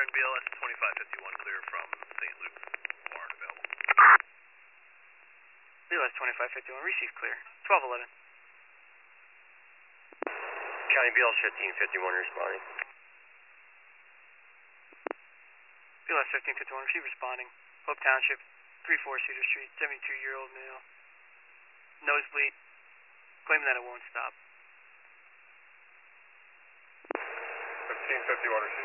and BLS 2551 clear from St. Luke's. Warrant available. BLS 2551, receive clear. 1211. County BLS 1551 responding. BLS 1551, receive responding. Hope Township, 34 Cedar Street, 72-year-old male. Nosebleed, claiming that it won't stop. 1551 receive.